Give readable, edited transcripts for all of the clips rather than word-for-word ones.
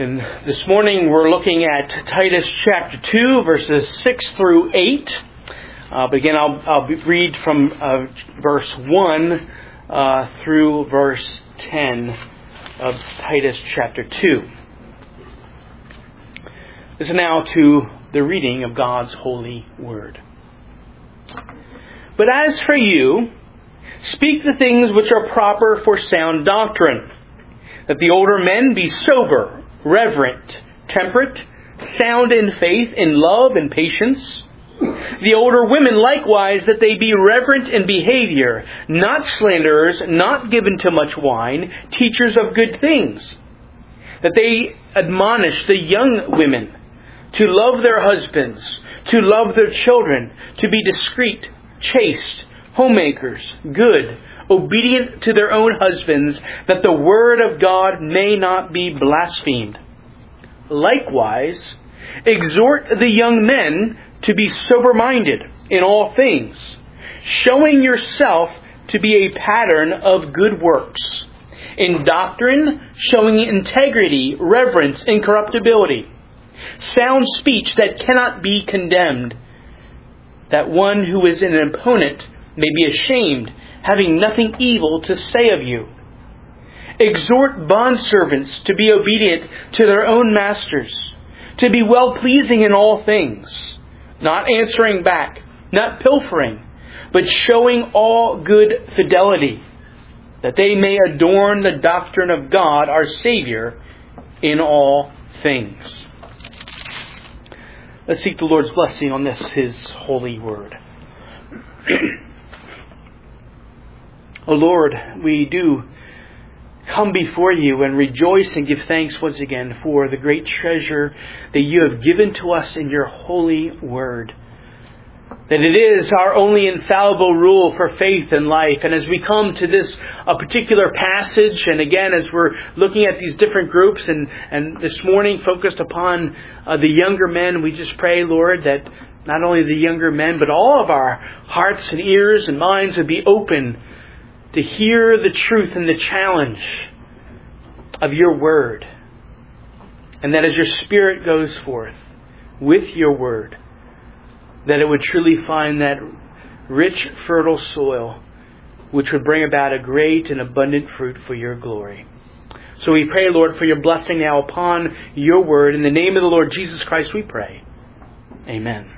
And this morning we're looking at Titus chapter 2, verses 6 through 8. But again, I'll read from verse 1 through verse 10 of Titus chapter 2. Listen now to the reading of God's holy word. But as for you, speak the things which are proper for sound doctrine, that the older men be sober, reverent, temperate, sound in faith, in love and patience. The older women likewise, that they be reverent in behavior, not slanderers, not given to much wine, teachers of good things. That they admonish the young women to love their husbands, to love their children, to be discreet, chaste, homemakers, good, obedient to their own husbands, that the word of God may not be blasphemed. Likewise, exhort the young men to be sober-minded in all things, showing yourself to be a pattern of good works, in doctrine showing integrity, reverence, incorruptibility, sound speech that cannot be condemned, that one who is an opponent may be ashamed, having nothing evil to say of you. Exhort bondservants to be obedient to their own masters, to be well-pleasing in all things, not answering back, not pilfering, but showing all good fidelity, that they may adorn the doctrine of God, our Savior, in all things. Let's seek the Lord's blessing on this, His holy word. O Lord, we do come before you and rejoice and give thanks once again for the great treasure that you have given to us in your holy word. That it is our only infallible rule for faith and life. And as we come to this particular passage, and again as we're looking at these different groups, and this morning focused upon the younger men, we just pray, Lord, that not only the younger men, but all of our hearts and ears and minds would be open to hear the truth and the challenge of your word. And that as your Spirit goes forth with your word, that it would truly find that rich, fertile soil which would bring about a great and abundant fruit for your glory. So we pray, Lord, for your blessing now upon your word. In the name of the Lord Jesus Christ we pray. Amen.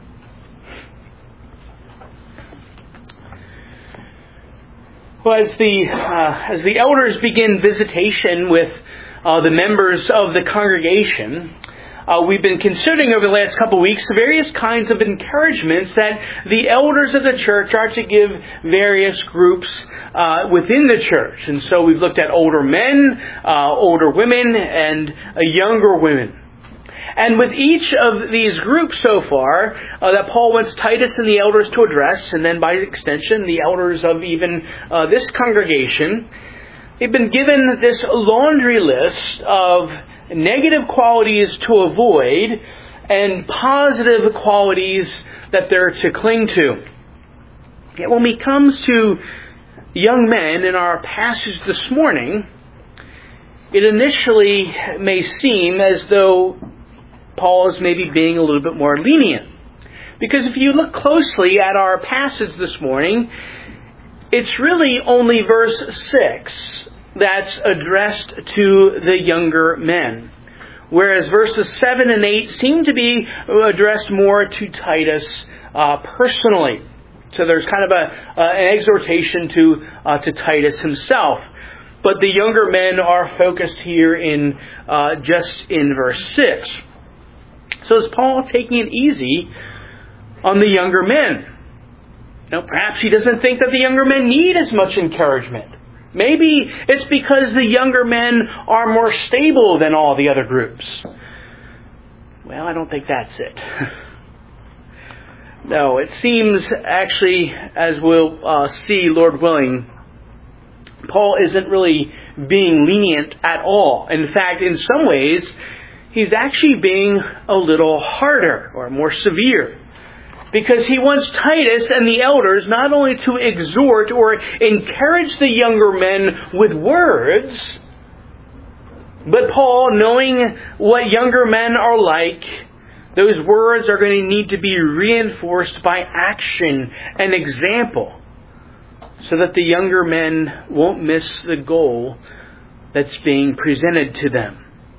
Well, as the elders begin visitation with the members of the congregation, we've been considering over the last couple of weeks the various kinds of encouragements that the elders of the church are to give various groups within the church. And so we've looked at older men, older women, and younger women. And with each of these groups so far that Paul wants Titus and the elders to address, and then by extension the elders of even this congregation, they've been given this laundry list of negative qualities to avoid and positive qualities that they're to cling to. Yet when it comes to young men in our passage this morning, it initially may seem as though Paul is maybe being a little bit more lenient. Because if you look closely at our passage this morning, it's really only verse 6 that's addressed to the younger men. Whereas verses 7 and 8 seem to be addressed more to Titus personally. So there's kind of an exhortation to Titus himself. But the younger men are focused here in just in verse 6. So is Paul taking it easy on the younger men? Now, perhaps he doesn't think that the younger men need as much encouragement. Maybe it's because the younger men are more stable than all the other groups. Well, I don't think that's it. No, it seems actually, as we'll see, Lord willing, Paul isn't really being lenient at all. In fact, in some ways, he's actually being a little harder or more severe. Because he wants Titus and the elders not only to exhort or encourage the younger men with words, But Paul, knowing what younger men are like, those words are going to need to be reinforced by action and example so that the younger men won't miss the goal that's being presented to them.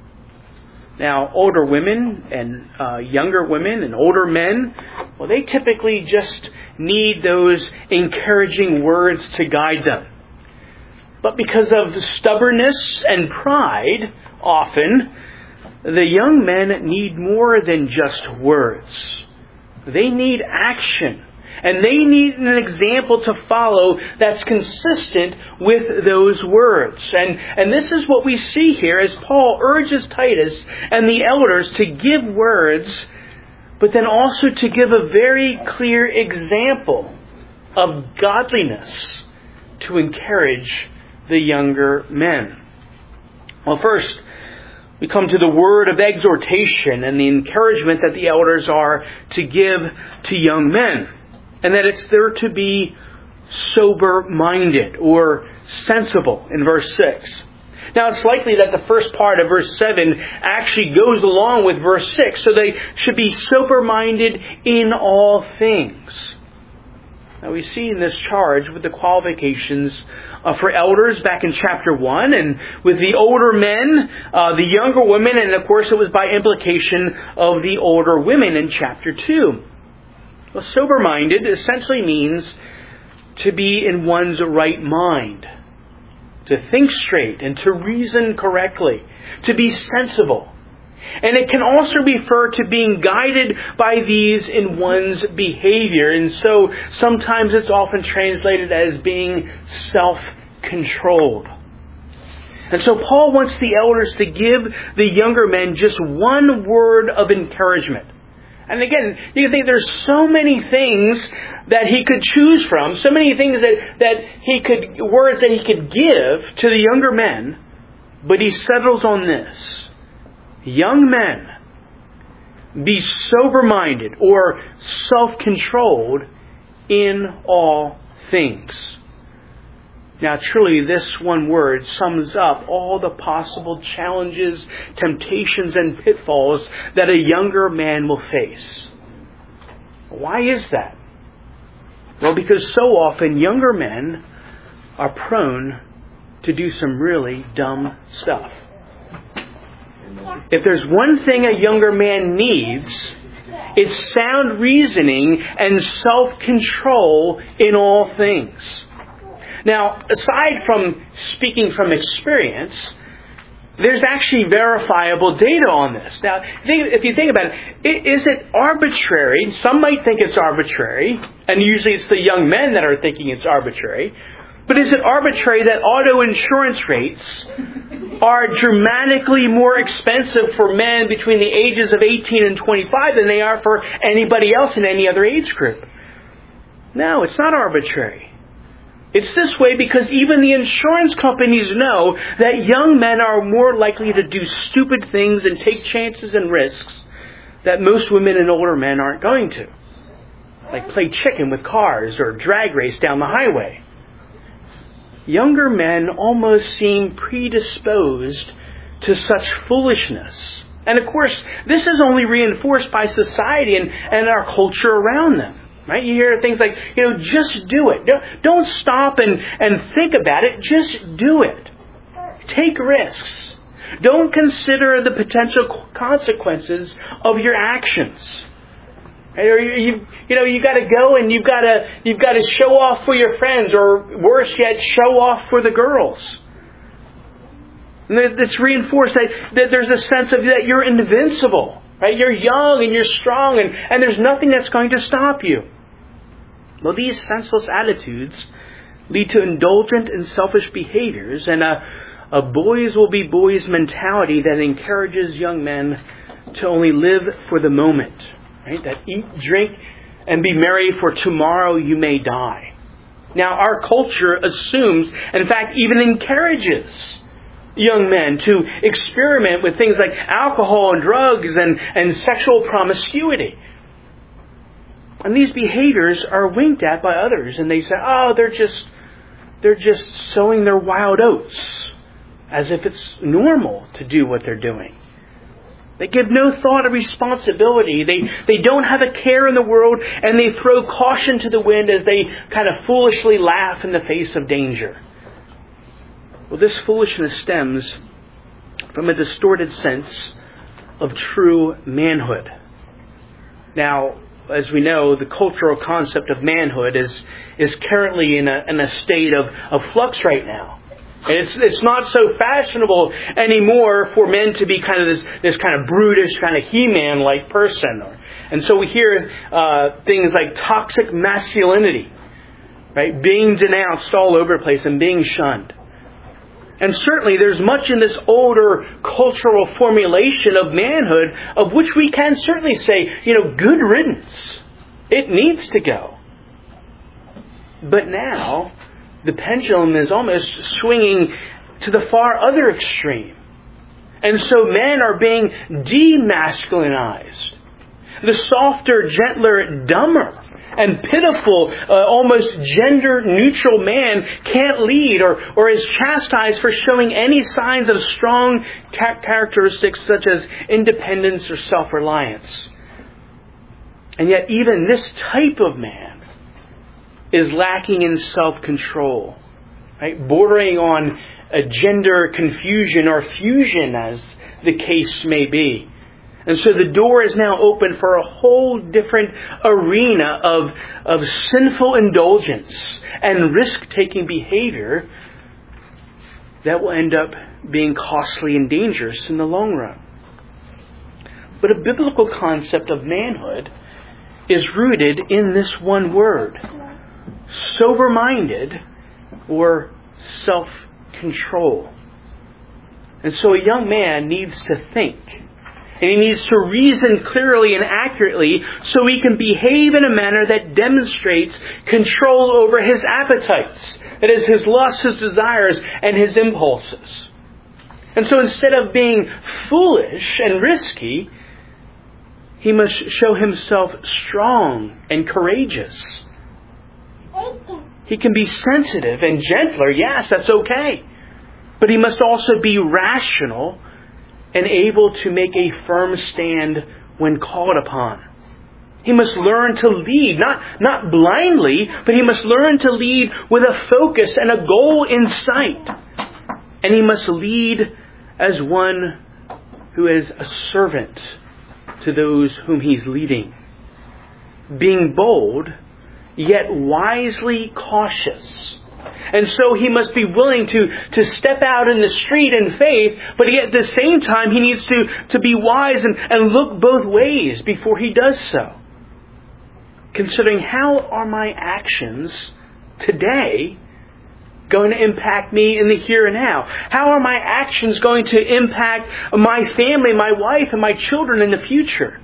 Now, older women and younger women and older men, well, they typically just need those encouraging words to guide them. But because of stubbornness and pride, often, the young men need more than just words. They need action. And they need an example to follow that's consistent with those words. And this is what we see here as Paul urges Titus and the elders to give words, but then also to give a very clear example of godliness to encourage the younger men. Well, first, we come to the word of exhortation and the encouragement that the elders are to give to young men. And that it's there to be sober-minded or sensible in verse 6. Now it's likely that the first part of verse 7 actually goes along with verse 6. So they should be sober-minded in all things. Now we see in this charge with the qualifications for elders back in chapter 1, and with the older men, the younger women, and of course it was by implication of the older women in chapter 2. Well, sober-minded essentially means to be in one's right mind, to think straight and to reason correctly, to be sensible. And it can also refer to being guided by these in one's behavior. And so sometimes it's often translated as being self-controlled. And so Paul wants the elders to give the younger men just one word of encouragement. And again, you can think there's so many things that he could choose from, so many things words that he could give to the younger men, but he settles on this. Young men, be sober-minded or self-controlled in all things. Now, truly, this one word sums up all the possible challenges, temptations, and pitfalls that a younger man will face. Why is that? Well, because so often younger men are prone to do some really dumb stuff. If there's one thing a younger man needs, it's sound reasoning and self-control in all things. Now, aside from speaking from experience, there's actually verifiable data on this. Now, if you think about it, is it arbitrary? Some might think it's arbitrary, and usually it's the young men that are thinking it's arbitrary. But is it arbitrary that auto insurance rates are dramatically more expensive for men between the ages of 18 and 25 than they are for anybody else in any other age group? No, it's not arbitrary. It's this way because even the insurance companies know that young men are more likely to do stupid things and take chances and risks that most women and older men aren't going to. Like play chicken with cars or drag race down the highway. Younger men almost seem predisposed to such foolishness. And of course, this is only reinforced by society and our culture around them. Right? You hear things like, just do it. Don't stop and think about it. Just do it. Take risks. Don't consider the potential consequences of your actions. Or you got to go and you've got to show off for your friends, or worse yet, show off for the girls. And it's reinforced that there's a sense of that you're invincible. Right? You're young and you're strong, and there's nothing that's going to stop you. Well, these senseless attitudes lead to indulgent and selfish behaviors, and a boys will be boys mentality that encourages young men to only live for the moment. Right? That eat, drink, and be merry, for tomorrow you may die. Now, our culture assumes, in fact, even encourages young men to experiment with things like alcohol and drugs and sexual promiscuity. And these behaviors are winked at by others, and they say, they're just sowing their wild oats. as if it's normal to do what they're doing. They give no thought of responsibility. They don't have a care in the world, and they throw caution to the wind as they kind of foolishly laugh in the face of danger. Well, this foolishness stems from a distorted sense of true manhood. Now, as we know, the cultural concept of manhood is currently in a state of flux right now. And it's not so fashionable anymore for men to be kind of this kind of brutish, kind of He-Man-like person. And so we hear things like toxic masculinity, right, being denounced all over the place and being shunned. And certainly there's much in this older cultural formulation of manhood of which we can certainly say, good riddance. It needs to go. But now, the pendulum is almost swinging to the far other extreme. And so men are being demasculinized. The softer, gentler, dumber, and pitiful, almost gender-neutral man can't lead or is chastised for showing any signs of strong characteristics such as independence or self-reliance. And yet even this type of man is lacking in self-control, right? Bordering on a gender confusion or fusion, as the case may be. And so the door is now open for a whole different arena of sinful indulgence and risk-taking behavior that will end up being costly and dangerous in the long run. But a biblical concept of manhood is rooted in this one word: sober-minded or self-control. And so a young man needs to think. And he needs to reason clearly and accurately so he can behave in a manner that demonstrates control over his appetites. That is, his lusts, his desires, and his impulses. And so instead of being foolish and risky, he must show himself strong and courageous. He can be sensitive and gentler. Yes, that's okay. But he must also be rational and able to make a firm stand when called upon. He must learn to lead, not blindly, but he must learn to lead with a focus and a goal in sight. And he must lead as one who is a servant to those whom he's leading. Being bold, yet wisely cautious. And so he must be willing to step out in the street in faith, but yet at the same time he needs to be wise and look both ways before he does so. Considering, how are my actions today going to impact me in the here and now? How are my actions going to impact my family, my wife, and my children in the future?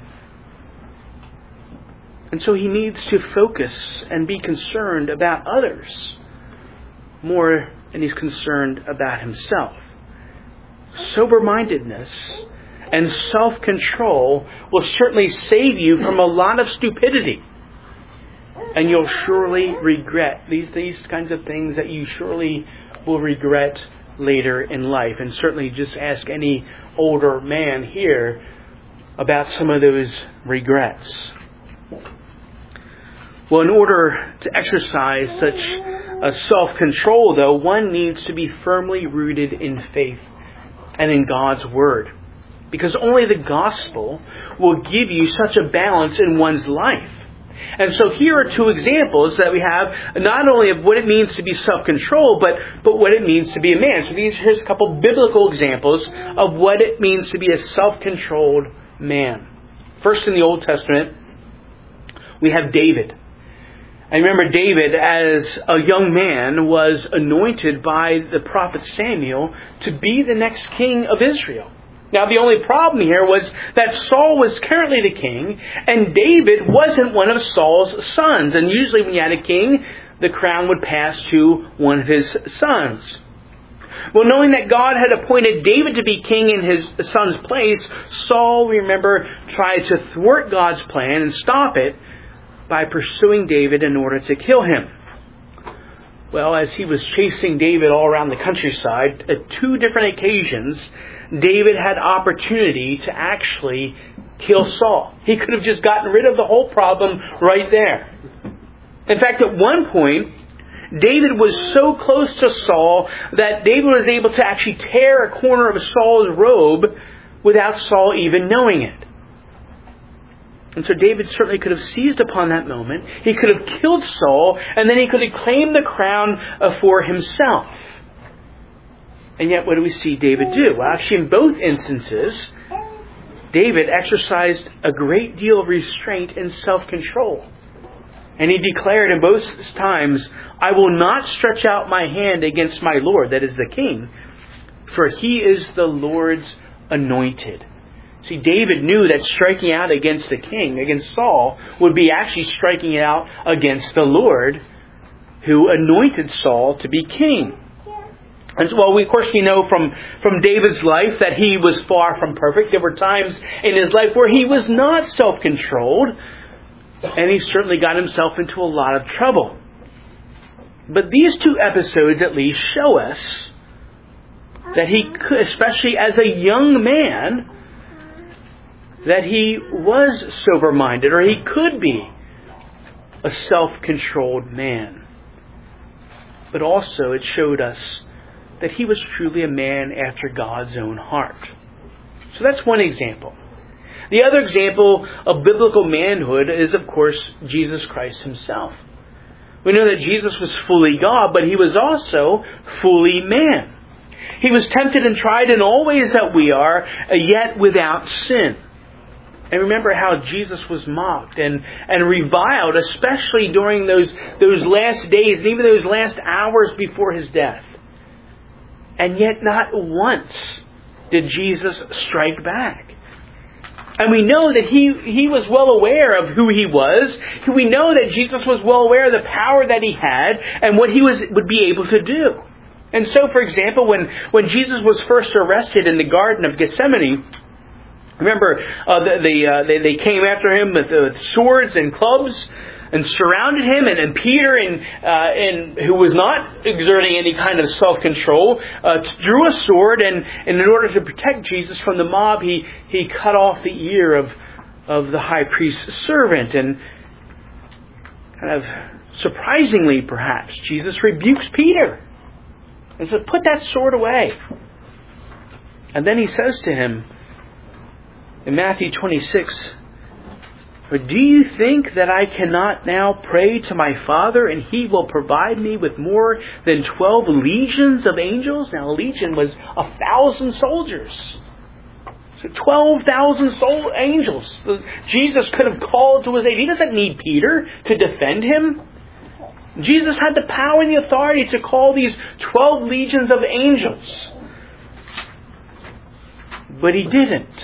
And so he needs to focus and be concerned about others more than he's concerned about himself. Sober-mindedness and self-control will certainly save you from a lot of stupidity. And you'll surely regret these kinds of things that you surely will regret later in life. And certainly just ask any older man here about some of those regrets. Well, in order to exercise such a self-control, though, one needs to be firmly rooted in faith and in God's Word. Because only the gospel will give you such a balance in one's life. And so here are two examples that we have, not only of what it means to be self-controlled, but what it means to be a man. So here's a couple biblical examples of what it means to be a self-controlled man. First, in the Old Testament, we have David. I remember David, as a young man, was anointed by the prophet Samuel to be the next king of Israel. Now, the only problem here was that Saul was currently the king, and David wasn't one of Saul's sons. And usually when you had a king, the crown would pass to one of his sons. Well, knowing that God had appointed David to be king in his son's place, Saul, remember, tried to thwart God's plan and stop it by pursuing David in order to kill him. Well, as he was chasing David all around the countryside, at 2 different occasions, David had opportunity to actually kill Saul. He could have just gotten rid of the whole problem right there. In fact, at one point, David was so close to Saul that David was able to actually tear a corner of Saul's robe without Saul even knowing it. And so David certainly could have seized upon that moment. He could have killed Saul, and then he could have claimed the crown for himself. And yet, what do we see David do? Well, actually, in both instances, David exercised a great deal of restraint and self-control. And he declared in both times, "I will not stretch out my hand against my Lord," that is the king, "for he is the Lord's anointed." See, David knew that striking out against the king, against Saul, would be actually striking out against the Lord who anointed Saul to be king. And well, of course, we know from David's life that he was far from perfect. There were times in his life where he was not self-controlled, and he certainly got himself into a lot of trouble. But these 2 episodes at least show us that he could, especially as a young man, that he was sober-minded, or he could be a self-controlled man. But also it showed us that he was truly a man after God's own heart. So that's one example. The other example of biblical manhood is, of course, Jesus Christ himself. We know that Jesus was fully God, but he was also fully man. He was tempted and tried in all ways that we are, yet without sin. And remember how Jesus was mocked and reviled, especially during those last days and even those last hours before his death. And yet not once did Jesus strike back. And we know that he was well aware of who he was. We know that Jesus was well aware of the power that he had and what he would be able to do. And so, for example, when Jesus was first arrested in the Garden of Gethsemane, remember, they came after him with swords and clubs and surrounded him. And Peter, who was not exerting any kind of self-control, drew a sword. And in order to protect Jesus from the mob, he cut off the ear of the high priest's servant. And kind of surprisingly, perhaps, Jesus rebukes Peter and says, "Put that sword away." And then he says to him, in Matthew 26, "Or do you think that I cannot now pray to my Father and he will provide me with more than 12 legions of angels?" Now, a legion was 1,000 soldiers. So 12,000 angels. Jesus could have called to his aid. He doesn't need Peter to defend him. Jesus had the power and the authority to call these 12 legions of angels. But he didn't.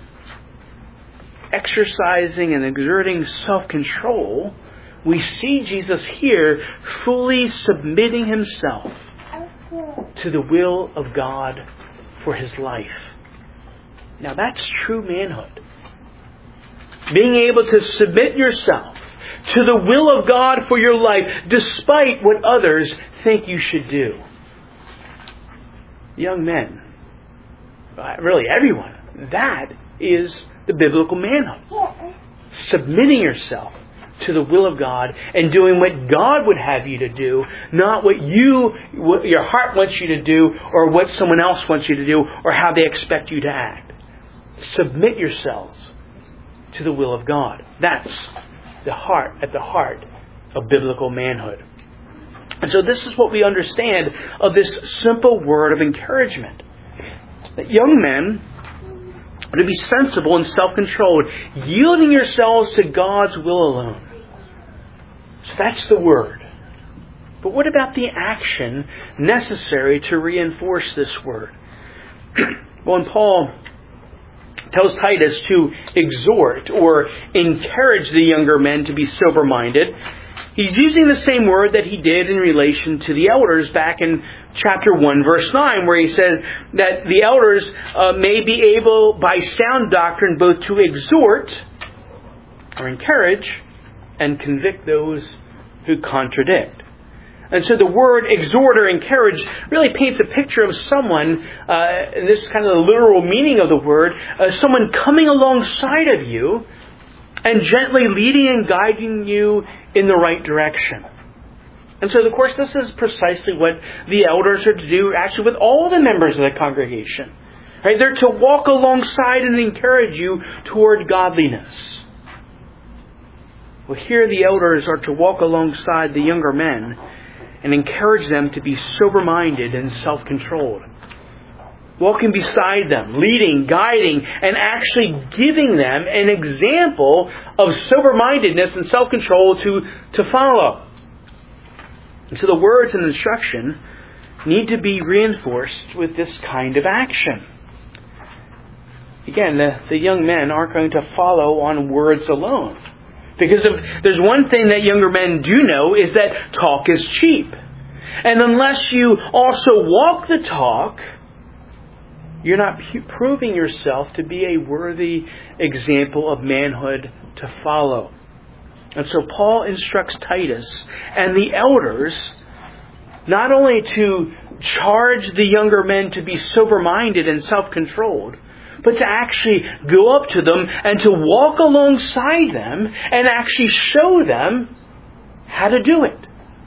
Exercising and exerting self-control, we see Jesus here fully submitting himself to the will of God for his life. Now that's true manhood. Being able to submit yourself to the will of God for your life, despite what others think you should do. Young men, really everyone, that is the biblical manhood. Submitting yourself to the will of God and doing what God would have you to do, not what your heart wants you to do or what someone else wants you to do or how they expect you to act. Submit yourselves to the will of God. That's at the heart of biblical manhood. And so this is what we understand of this simple word of encouragement. That young men are to be sensible and self-controlled, yielding yourselves to God's will alone. So that's the word. But what about the action necessary to reinforce this word? Well, when Paul tells Titus to exhort or encourage the younger men to be sober-minded, he's using the same word that he did in relation to the elders back in chapter 1, verse 9, where he says that the elders may be able, by sound doctrine, both to exhort or encourage and convict those who contradict. And so the word exhort or encourage really paints a picture of someone, and this is kind of the literal meaning of the word, someone coming alongside of you and gently leading and guiding you in the right direction. And so, of course, this is precisely what the elders are to do actually with all the members of the congregation. Right? They're to walk alongside and encourage you toward godliness. Well, here the elders are to walk alongside the younger men and encourage them to be sober-minded and self-controlled. Walking beside them, leading, guiding, and actually giving them an example of sober-mindedness and self-control to follow. And so the words and instruction need to be reinforced with this kind of action. Again, the young men aren't going to follow on words alone. Because if there's one thing that younger men do know is that talk is cheap. And unless you also walk the talk, you're not proving yourself to be a worthy example of manhood to follow. And so Paul instructs Titus and the elders not only to charge the younger men to be sober-minded and self-controlled, but to actually go up to them and to walk alongside them and actually show them how to do it.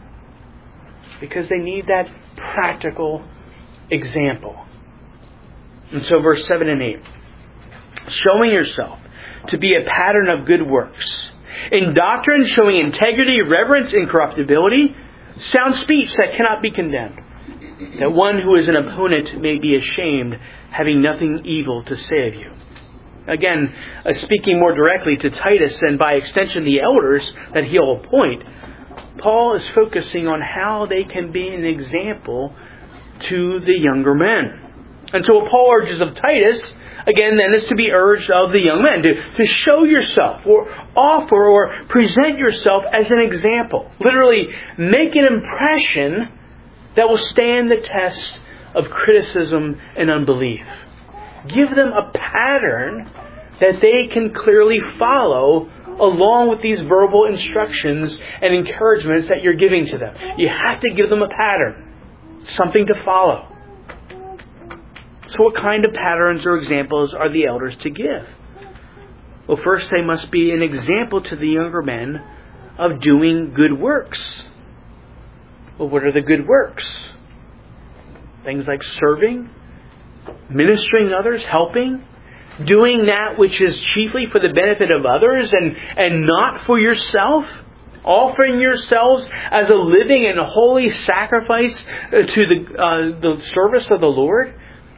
Because they need that practical example. And so verse 7 and 8. Showing yourself to be a pattern of good works. In doctrine, showing integrity, reverence, incorruptibility, sound speech that cannot be condemned. That one who is an opponent may be ashamed, having nothing evil to say of you. Again, speaking more directly to Titus and by extension the elders that he'll appoint, Paul is focusing on how they can be an example to the younger men. And so what Paul urges of Titus, again, then, is to be urged of the young men, to show yourself or offer or present yourself as an example. Literally, make an impression that will stand the test of criticism and unbelief. Give them a pattern that they can clearly follow along with these verbal instructions and encouragements that you're giving to them. You have to give them a pattern, something to follow. So what kind of patterns or examples are the elders to give? Well, first they must be an example to the younger men of doing good works. Well, what are the good works? Things like serving, ministering to others, helping, doing that which is chiefly for the benefit of others and not for yourself, offering yourselves as a living and holy sacrifice to the service of the Lord.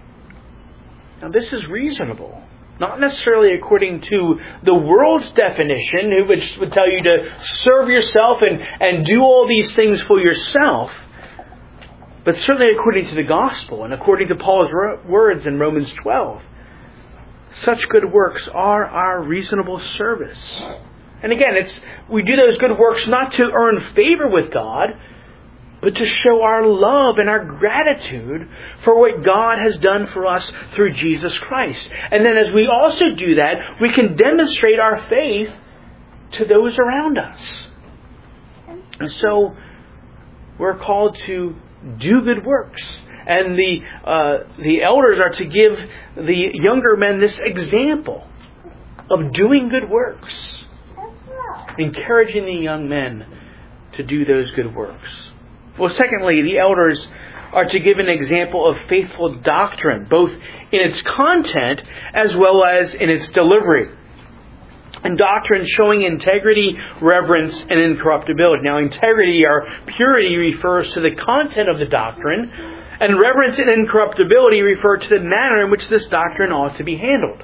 Now, this is reasonable. Not necessarily according to the world's definition, which would tell you to serve yourself and do all these things for yourself, but certainly according to the gospel and according to Paul's words in Romans 12. Such good works are our reasonable service. And again, we do those good works not to earn favor with God, but to show our love and our gratitude for what God has done for us through Jesus Christ. And then as we also do that, we can demonstrate our faith to those around us. And so we're called to do good works. And the elders are to give the younger men this example of doing good works, encouraging the young men to do those good works. Well, secondly, the elders are to give an example of faithful doctrine, both in its content as well as in its delivery. And doctrine showing integrity, reverence, and incorruptibility. Now, integrity or purity refers to the content of the doctrine, and reverence and incorruptibility refer to the manner in which this doctrine ought to be handled.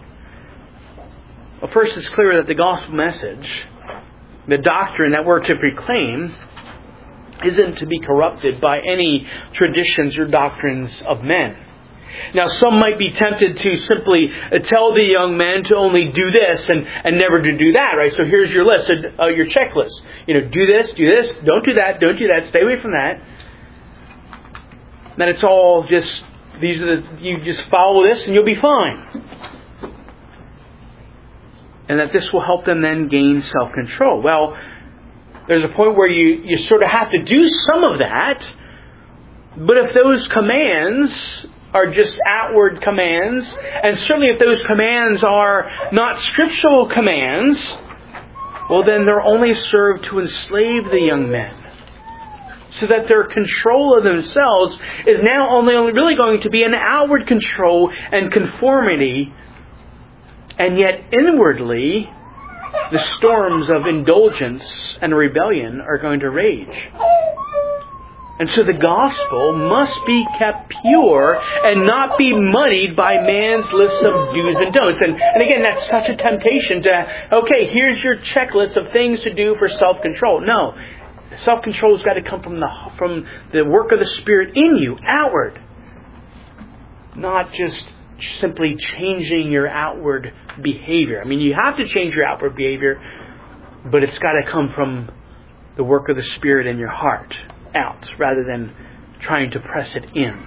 Well, first, it's clear that the gospel message, the doctrine that we're to proclaim, isn't to be corrupted by any traditions or doctrines of men. Now, some might be tempted to simply tell the young men to only do this and never to do that, right? So here's your list, your checklist. Do this, don't do that, stay away from that. Then it's all just, you just follow this and you'll be fine. And that this will help them then gain self-control. Well, There's a point where you sort of have to do some of that. But if those commands are just outward commands, and certainly if those commands are not scriptural commands, well, then they're only served to enslave the young men, so that their control of themselves is now only really going to be an outward control and conformity, and yet inwardly the storms of indulgence and rebellion are going to rage. And so the gospel must be kept pure and not be muddied by man's list of do's and don'ts. And again, that's such a temptation to, okay, here's your checklist of things to do for self-control. No, self-control has got to come from the work of the Spirit in you, outward. Not just simply changing your outward behavior. I mean, you have to change your outward behavior, but it's got to come from the work of the Spirit in your heart, out, rather than trying to press it in.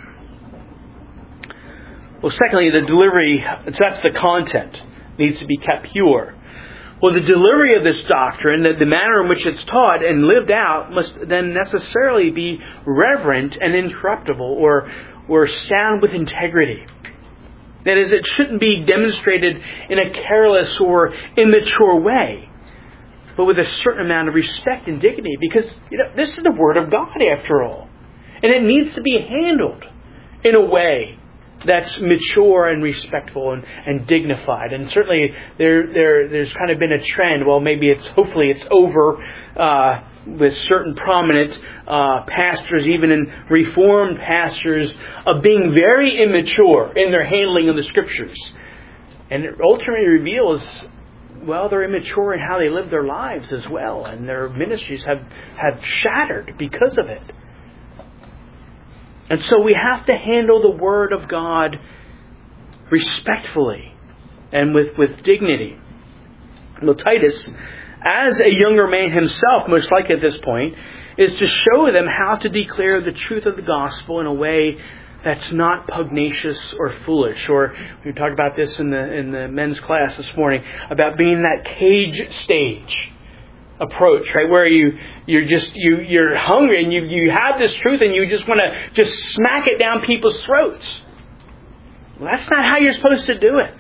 Well, secondly, the delivery, so that's the content, needs to be kept pure. Well, the delivery of this doctrine, the manner in which it's taught and lived out, must then necessarily be reverent and incorruptible, or sound with integrity. That is, it shouldn't be demonstrated in a careless or immature way, but with a certain amount of respect and dignity, because this is the Word of God after all. And it needs to be handled in a way that's mature and respectful and dignified. And certainly there's kind of been a trend, well, hopefully it's over with certain prominent pastors, even in Reformed pastors, of being very immature in their handling of the Scriptures. And it ultimately reveals, well, they're immature in how they live their lives as well, and their ministries have shattered because of it. And so we have to handle the Word of God respectfully and with dignity. Well, Titus, as a younger man himself, most likely at this point, is to show them how to declare the truth of the gospel in a way that's not pugnacious or foolish. Or we talked about this in the men's class this morning, about being that cage stage approach, right? Where you're hungry and you have this truth and you just want to just smack it down people's throats. Well, that's not how you're supposed to do it.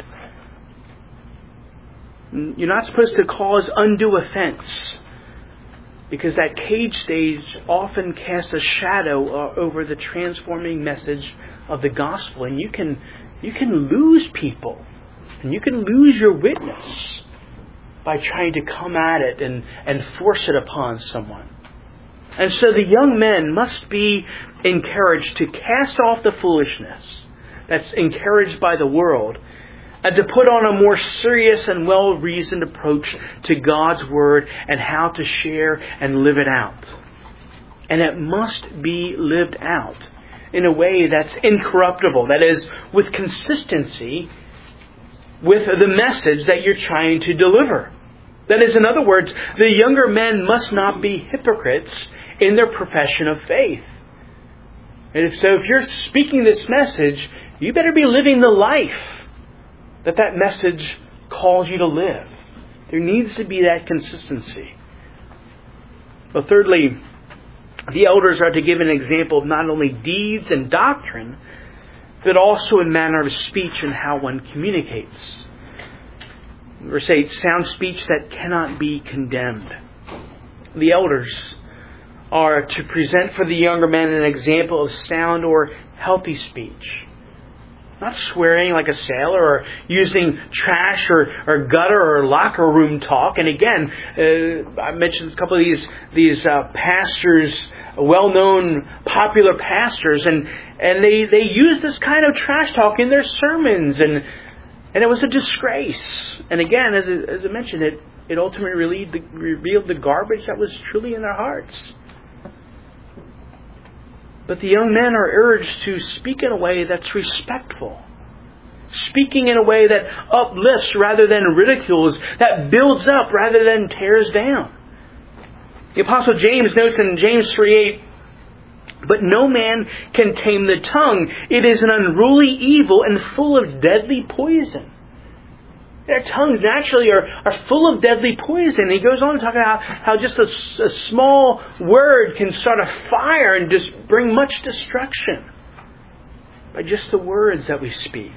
You're not supposed to cause undue offense, because that cage stage often casts a shadow over the transforming message of the gospel, and you can lose people, and you can lose your witness by trying to come at it and force it upon someone. And so the young men must be encouraged to cast off the foolishness that's encouraged by the world, and to put on a more serious and well-reasoned approach to God's Word and how to share and live it out. And it must be lived out in a way that's incorruptible, that is, with consistency with the message that you're trying to deliver. That is, in other words, the younger men must not be hypocrites in their profession of faith. And so if you're speaking this message, you better be living the life that message calls you to live. There needs to be that consistency. Well, thirdly, the elders are to give an example of not only deeds and doctrine, but also in manner of speech and how one communicates. Verse 8, sound speech that cannot be condemned. The elders are to present for the younger men an example of sound or healthy speech. Not swearing like a sailor, or using trash or gutter or locker room talk. And again, I mentioned a couple of these pastors, well-known, popular pastors, and they use this kind of trash talk in their sermons, and it was a disgrace. And again, as I mentioned, it ultimately revealed the garbage that was truly in their hearts. But the young men are urged to speak in a way that's respectful. Speaking in a way that uplifts rather than ridicules, that builds up rather than tears down. The Apostle James notes in James 3:8, but no man can tame the tongue. It is an unruly evil and full of deadly poison. Their tongues naturally are full of deadly poison. He goes on to talk about how just a small word can start a fire and just bring much destruction by just the words that we speak.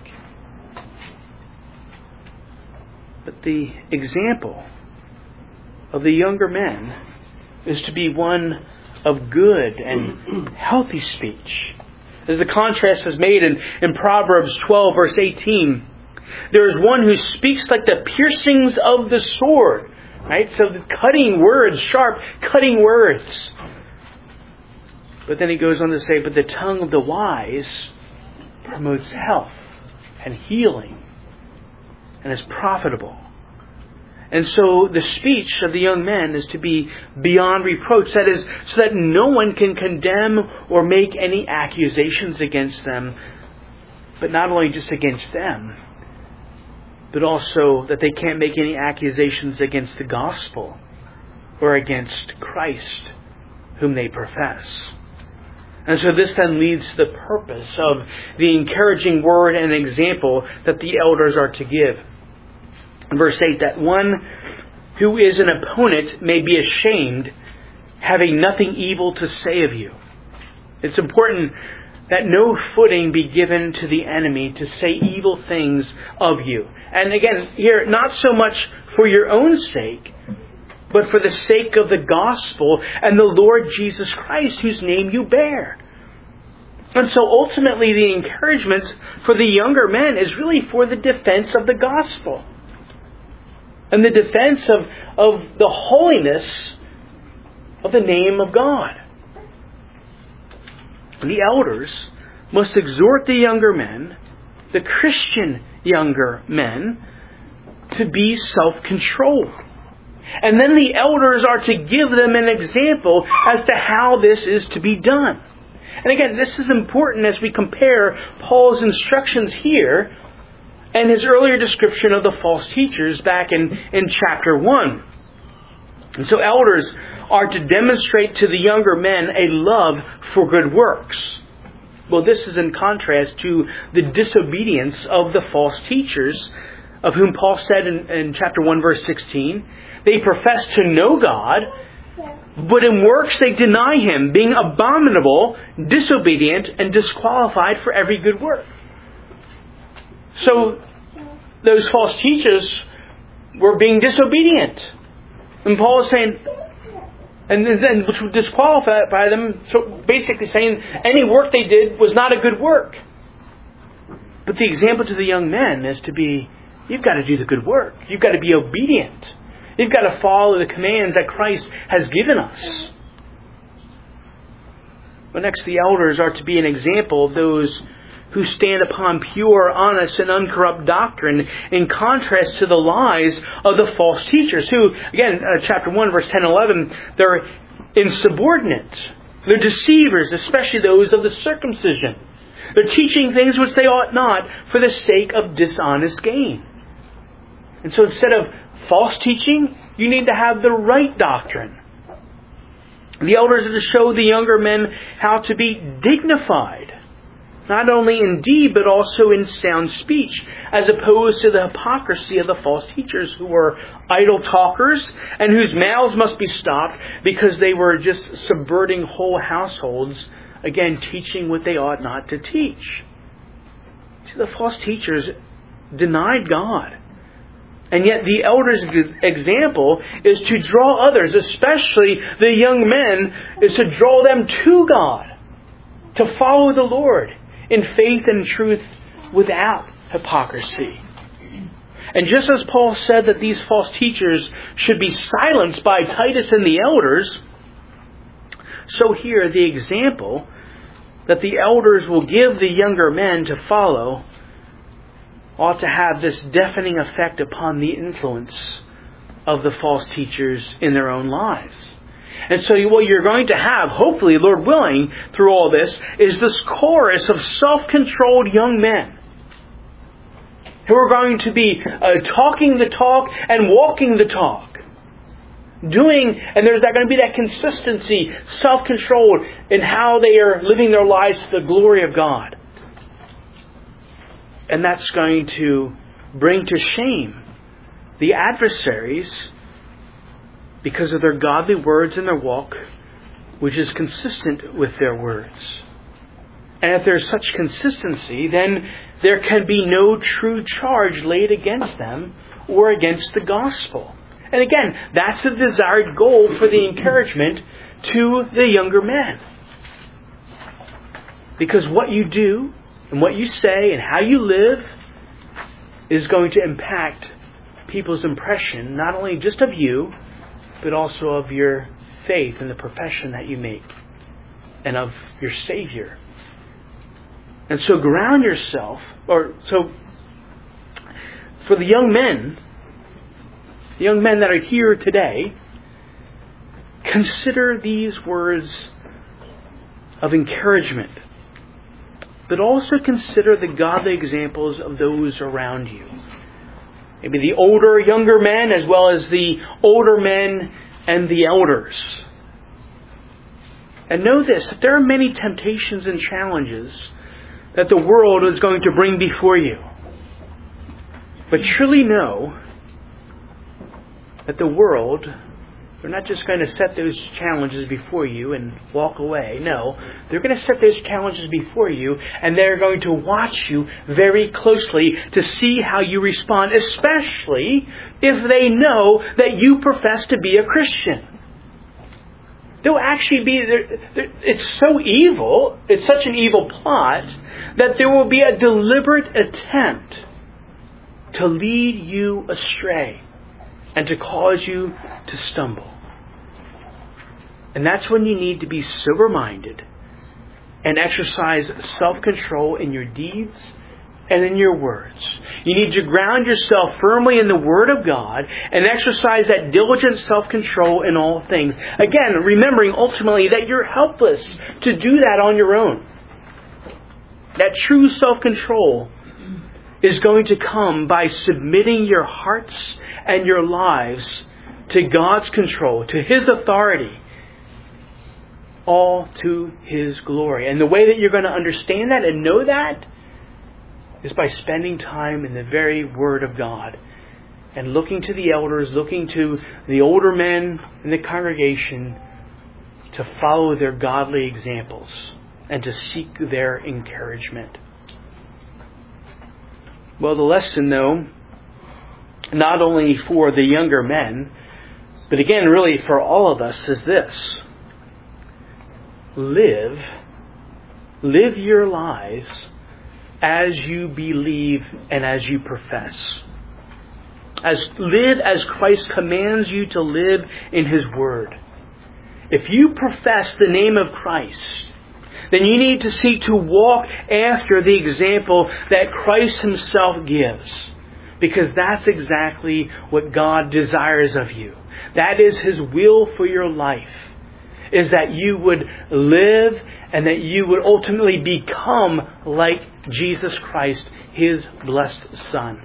But the example of the younger men is to be one of good and healthy speech. As the contrast is made in Proverbs 12, verse 18, there is one who speaks like the piercings of the sword. Right? So the cutting words, sharp cutting words. But then he goes on to say, but the tongue of the wise promotes health and healing and is profitable. And so the speech of the young men is to be beyond reproach. That is, so that no one can condemn or make any accusations against them. But not only just against them, but also that they can't make any accusations against the gospel or against Christ, whom they profess. And so this then leads to the purpose of the encouraging word and example that the elders are to give. Verse 8, that one who is an opponent may be ashamed, having nothing evil to say of you. It's important that no footing be given to the enemy to say evil things of you. And again, here, not so much for your own sake, but for the sake of the gospel and the Lord Jesus Christ, whose name you bear. And so ultimately the encouragement for the younger men is really for the defense of the gospel and the defense of the holiness of the name of God. The elders must exhort the younger men, the Christian younger men, to be self-controlled. And then the elders are to give them an example as to how this is to be done. And again, this is important as we compare Paul's instructions here and his earlier description of the false teachers back in chapter 1. And so elders are to demonstrate to the younger men a love for good works. Well, this is in contrast to the disobedience of the false teachers, of whom Paul said in chapter 1, verse 16, they profess to know God, but in works they deny Him, being abominable, disobedient, and disqualified for every good work. So, those false teachers were being disobedient. And Paul is saying, and then which would disqualify them, so basically saying any work they did was not a good work. But the example to the young men is to be, you've got to do the good work. You've got to be obedient. You've got to follow the commands that Christ has given us. But next, the elders are to be an example of those who stand upon pure, honest, and uncorrupt doctrine, in contrast to the lies of the false teachers, who, again, chapter 1, verse 10 and 11, they're insubordinate. They're deceivers, especially those of the circumcision. They're teaching things which they ought not for the sake of dishonest gain. And so instead of false teaching, you need to have the right doctrine. The elders are to show the younger men how to be dignified, not only in deed, but also in sound speech, as opposed to the hypocrisy of the false teachers who were idle talkers and whose mouths must be stopped because they were just subverting whole households, again, teaching what they ought not to teach. See, the false teachers denied God. And yet the elders' example is to draw others, especially the young men, is to draw them to God, to follow the Lord in faith and truth without hypocrisy. And just as Paul said that these false teachers should be silenced by Titus and the elders, so here the example that the elders will give the younger men to follow ought to have this deafening effect upon the influence of the false teachers in their own lives. And so what you're going to have, hopefully, Lord willing, through all this, is this chorus of self-controlled young men who are going to be talking the talk and walking the talk. And there's going to be that consistency, self-controlled in how they are living their lives to the glory of God. And that's going to bring to shame the adversaries, because of their godly words and their walk, which is consistent with their words. And if there's such consistency, then there can be no true charge laid against them or against the gospel. And again, that's the desired goal for the encouragement to the younger men. Because what you do and what you say and how you live is going to impact people's impression, not only just of you, but also of your faith and the profession that you make and of your Savior. And so ground yourself, so for the young men that are here today, consider these words of encouragement, but also consider the godly examples of those around you. Maybe the older, younger men, as well as the older men and the elders. And know this, that there are many temptations and challenges that the world is going to bring before you. But truly know that the world, they're not just going to set those challenges before you and walk away. No, they're going to set those challenges before you, and they're going to watch you very closely to see how you respond, especially if they know that you profess to be a Christian. They'll actually be, it's so evil, it's such an evil plot, that there will be a deliberate attempt to lead you astray and to cause you to stumble. And that's when you need to be sober-minded and exercise self-control in your deeds and in your words. You need to ground yourself firmly in the Word of God and exercise that diligent self-control in all things. Again, remembering ultimately that you're helpless to do that on your own. That true self-control is going to come by submitting your hearts and your lives to God's control, to His authority, all to His glory. And the way that you're going to understand that and know that is by spending time in the very Word of God and looking to the elders, looking to the older men in the congregation to follow their godly examples and to seek their encouragement. Well, the lesson, though, not only for the younger men, but again, really for all of us, is this. Live your lives as you believe and as you profess. Live as Christ commands you to live in His Word. If you profess the name of Christ, then you need to seek to walk after the example that Christ Himself gives. Because that's exactly what God desires of you. That is His will for your life. Is that you would live and that you would ultimately become like Jesus Christ, His blessed Son.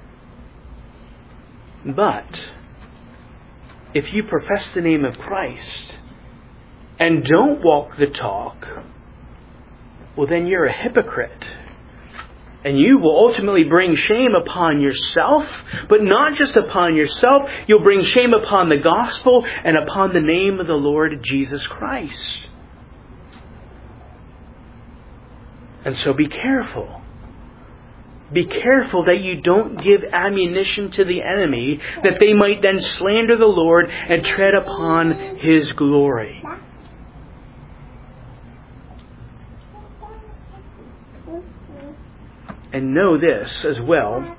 But if you profess the name of Christ and don't walk the talk, well, then you're a hypocrite. And you will ultimately bring shame upon yourself, but not just upon yourself. You'll bring shame upon the gospel and upon the name of the Lord Jesus Christ. And so be careful. Be careful that you don't give ammunition to the enemy, that they might then slander the Lord and tread upon His glory. And know this as well,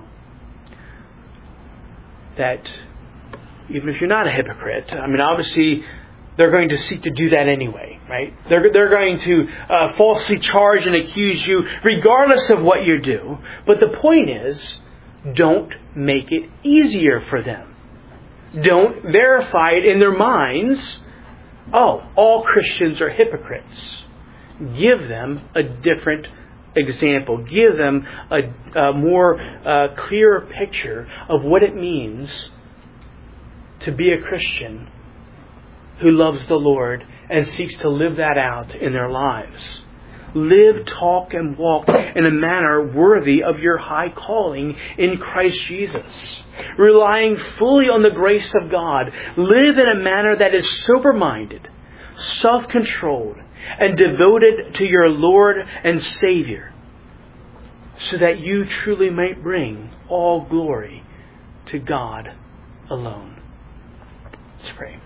that even if you're not a hypocrite, obviously they're going to seek to do that anyway, right? They're going to falsely charge and accuse you regardless of what you do. But the point is, don't make it easier for them. Don't verify it in their minds. Oh, all Christians are hypocrites. Give them a different example. Give them a more clearer picture of what it means to be a Christian who loves the Lord and seeks to live that out in their lives. live, talk, and walk in a manner worthy of your high calling in Christ Jesus. Relying fully on the grace of God, live in a manner that is sober-minded, self-controlled, and devoted to your Lord and Savior, so that you truly might bring all glory to God alone. Let's pray.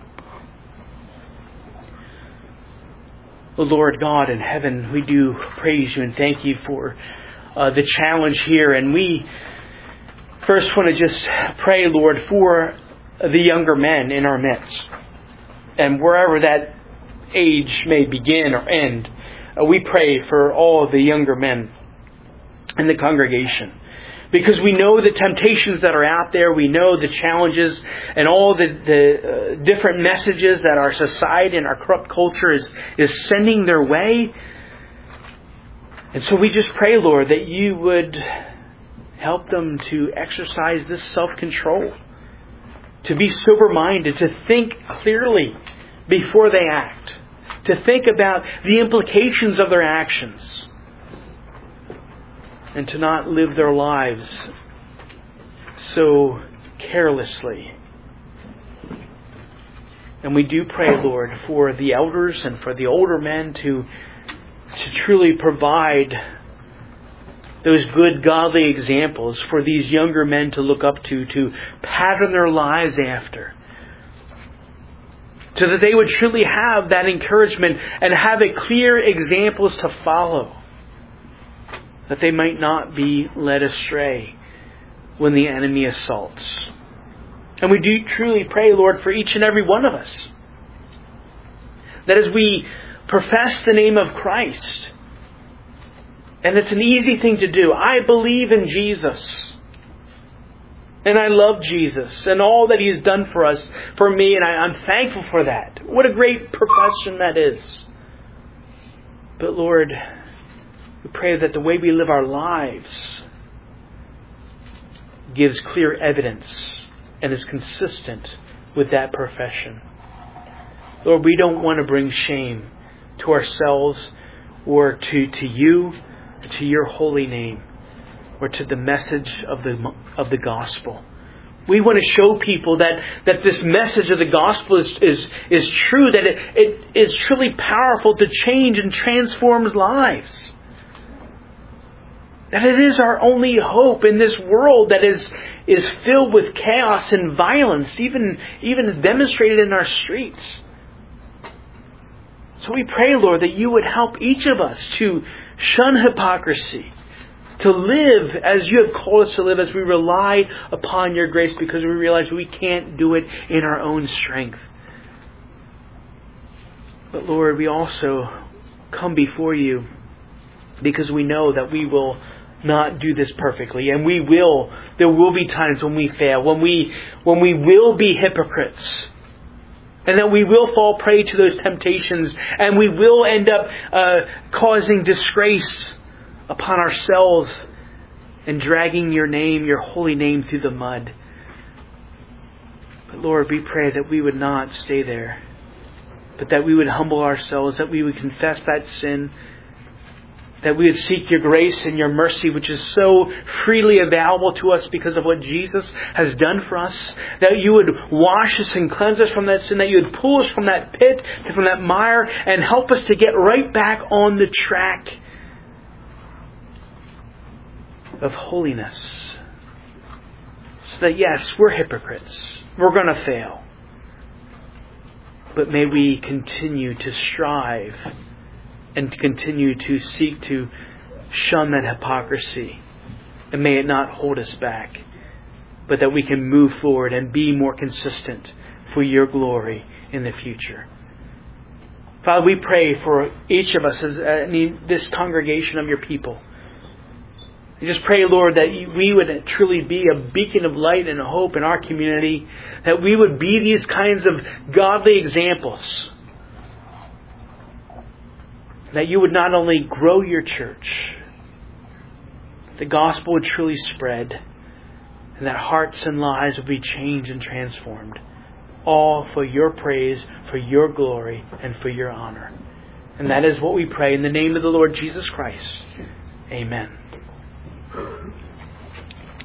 O Lord God in heaven, we do praise you and thank you for the challenge here. And we first want to just pray, Lord, for the younger men in our midst. And wherever that age may begin or end, we pray for all the younger men in the congregation. Because we know the temptations that are out there. We know the challenges and all the different messages that our society and our corrupt culture is sending their way. And so we just pray, Lord, that you would help them to exercise this self-control, to be sober-minded, to think clearly before they act, to think about the implications of their actions, and to not live their lives so carelessly. And we do pray, Lord, for the elders and for the older men to truly provide those good, godly examples for these younger men to look up to pattern their lives after, so that they would truly have that encouragement and have a clear examples to follow, that they might not be led astray when the enemy assaults. And we do truly pray, Lord, for each and every one of us, that as we profess the name of Christ, and it's an easy thing to do, I believe in Jesus, and I love Jesus and all that He has done for us, for me, and I'm thankful for that. What a great profession that is. But Lord, we pray that the way we live our lives gives clear evidence and is consistent with that profession. Lord, we don't want to bring shame to ourselves or to you, to your holy name, or to the message of the gospel. We want to show people that this message of the gospel is true, that it is truly powerful to change and transform lives. That it is our only hope in this world that is filled with chaos and violence, even demonstrated in our streets. So we pray, Lord, that you would help each of us to shun hypocrisy, to live as you have called us to live, as we rely upon your grace, because we realize we can't do it in our own strength. But Lord, we also come before you because we know that we will not do this perfectly, and there will be times when we fail, when we will be hypocrites, and that we will fall prey to those temptations, and we will end up causing disgrace upon ourselves and dragging your name, your holy name, through the mud. But Lord, we pray that we would not stay there, but that we would humble ourselves, that we would confess that sin, that we would seek your grace and your mercy, which is so freely available to us because of what Jesus has done for us. That you would wash us and cleanse us from that sin, that you would pull us from that pit, from that mire, and help us to get right back on the track of holiness. So that yes, we're hypocrites. We're going to fail. But may we continue to strive and to continue to seek to shun that hypocrisy. And may it not hold us back, but that we can move forward and be more consistent for your glory in the future. Father, we pray for each of us, this congregation of your people. We just pray, Lord, that we would truly be a beacon of light and hope in our community, that we would be these kinds of godly examples, that you would not only grow your church, the gospel would truly spread, and that hearts and lives would be changed and transformed, all for your praise, for your glory, and for your honor. And that is what we pray in the name of the Lord Jesus Christ. Amen.